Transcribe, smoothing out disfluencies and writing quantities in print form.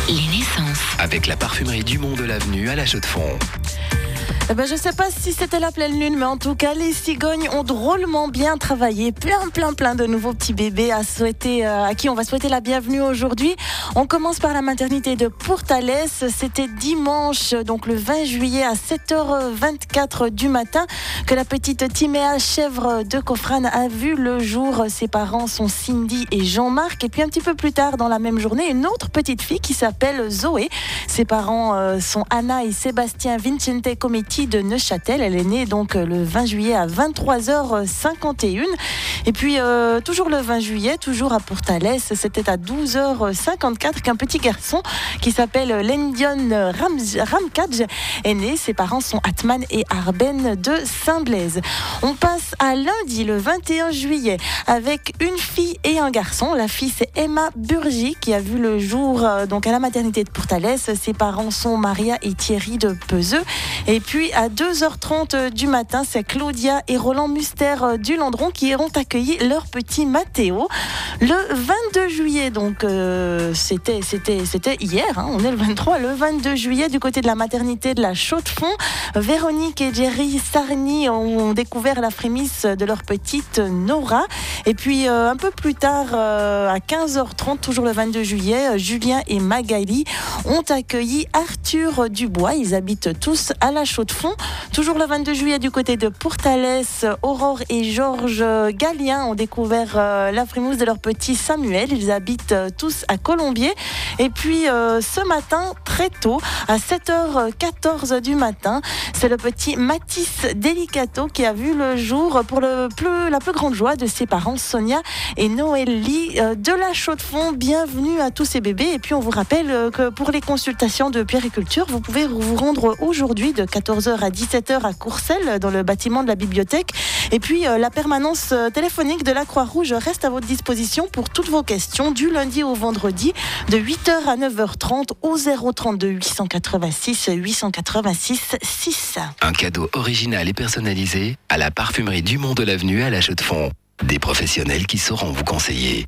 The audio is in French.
Les naissances. Avec la parfumerie Dumont de l'Avenue à La Chaux-de-Fonds. Je sais pas si c'était la pleine lune, mais en tout cas, les cigognes ont drôlement bien travaillé. Plein de nouveaux petits bébés à qui on va souhaiter la bienvenue aujourd'hui. On commence par la maternité de Pourtalès. C'était dimanche, donc le 20 juillet à 7h24 du matin que la petite Timéa chèvre de Cofrane a vu le jour. Ses parents sont Cindy et Jean-Marc. Et puis un petit peu plus tard dans la même journée, une autre petite fille qui s'appelle Zoé. Ses parents sont Anna et Sébastien Vincente Cometti de Neuchâtel. Elle est née donc le 20 juillet à 23h51. Et puis toujours le 20 juillet, toujours à Pourtalès, c'était à 12h54 qu'un petit garçon qui s'appelle Lendion Ramkadj est né. Ses parents sont Atman et Arben de Saint-Blaise. On passe à lundi le 21 juillet avec une fille et un garçon. La fille c'est Emma Burgi qui a vu le jour donc à la maternité de Pourtalès. Ses parents sont Maria et Thierry de Peseux. Et puis à 2h30 du matin, c'est Claudia et Roland Muster du Landron qui iront accueillir leur petit Mathéo. Le 22 juillet, donc c'était hier, on est le 23, le 22 juillet du côté de la maternité de la Chaux-de-Fonds. Véronique et Jerry Sarny ont découvert la frémisse de leur petite Nora. Et puis un peu plus tard, à 15h30, toujours le 22 juillet, Julien et Magali ont accueilli Arthur Dubois. Ils habitent tous à la Chaux-de-Fonds. Toujours le 22 juillet du côté de Pourtalès, Aurore et Georges Gallien ont découvert la frimousse de leur petit Samuel. Ils habitent tous à Colombier. Et puis ce matin, très tôt, à 7h14 du matin, c'est le petit Mathis Delicato qui a vu le jour pour la plus grande joie de ses parents, Sonia et Noélie de la Chaux-de-Fonds. Bienvenue à tous ces bébés. Et puis on vous rappelle que pour les consultations de puériculture, vous pouvez vous rendre aujourd'hui de 14h à 17h à Courcelles, dans le bâtiment de la bibliothèque. Et puis la permanence téléphonique de la Croix-Rouge reste à votre disposition pour toutes vos questions du lundi au vendredi de 8h à 9h30 au 032 886 886 6. Un cadeau original et personnalisé à la parfumerie Dumont de l'Avenue à La Chaux-de-Fonds. Des professionnels qui sauront vous conseiller.